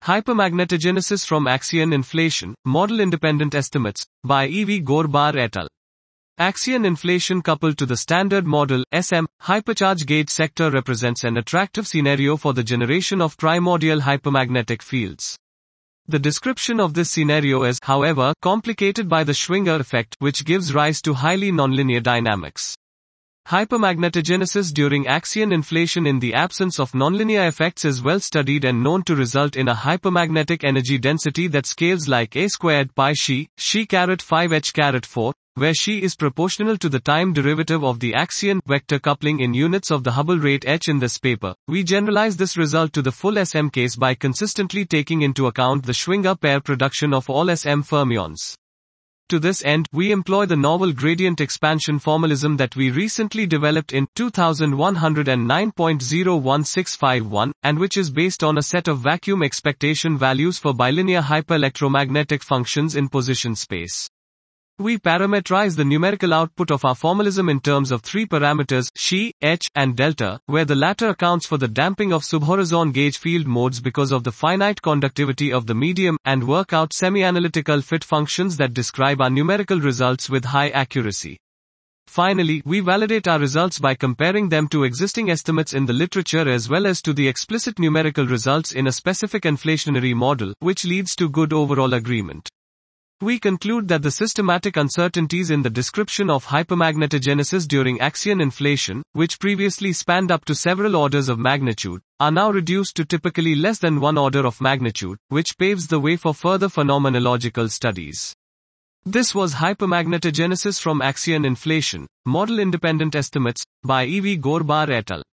Hypermagnetogenesis from Axion inflation, model-independent estimates, by E.V. Gorbar et al. Axion inflation coupled to the Standard Model, SM, hypercharge gauge sector represents an attractive scenario for the generation of primordial hypermagnetic fields. The description of this scenario is, however, complicated by the Schwinger effect, which gives rise to highly nonlinear dynamics. Hypermagnetogenesis during Axion inflation in the absence of nonlinear effects is well studied and known to result in a hypermagnetic energy density that scales like a squared pi xi caret 5 h caret 4, where xi is proportional to the time derivative of the Axion vector coupling in units of the Hubble rate h in this paper. We generalize this result to the full SM case by consistently taking into account the Schwinger pair production of all SM fermions. To this end, we employ the novel gradient expansion formalism that we recently developed in 2109.01651, and which is based on a set of vacuum expectation values for bilinear hyperelectromagnetic functions in position space. We parameterize the numerical output of our formalism in terms of three parameters, xi, h, and delta, where the latter accounts for the damping of subhorizon gauge field modes because of the finite conductivity of the medium, and work out semi-analytical fit functions that describe our numerical results with high accuracy. Finally, we validate our results by comparing them to existing estimates in the literature as well as to the explicit numerical results in a specific inflationary model, which leads to good overall agreement. We conclude that the systematic uncertainties in the description of hypermagnetogenesis during Axion inflation, which previously spanned up to several orders of magnitude, are now reduced to typically less than one order of magnitude, which paves the way for further phenomenological studies. This was Hypermagnetogenesis from Axion inflation, model-independent estimates, by E.V. Gorbar et al.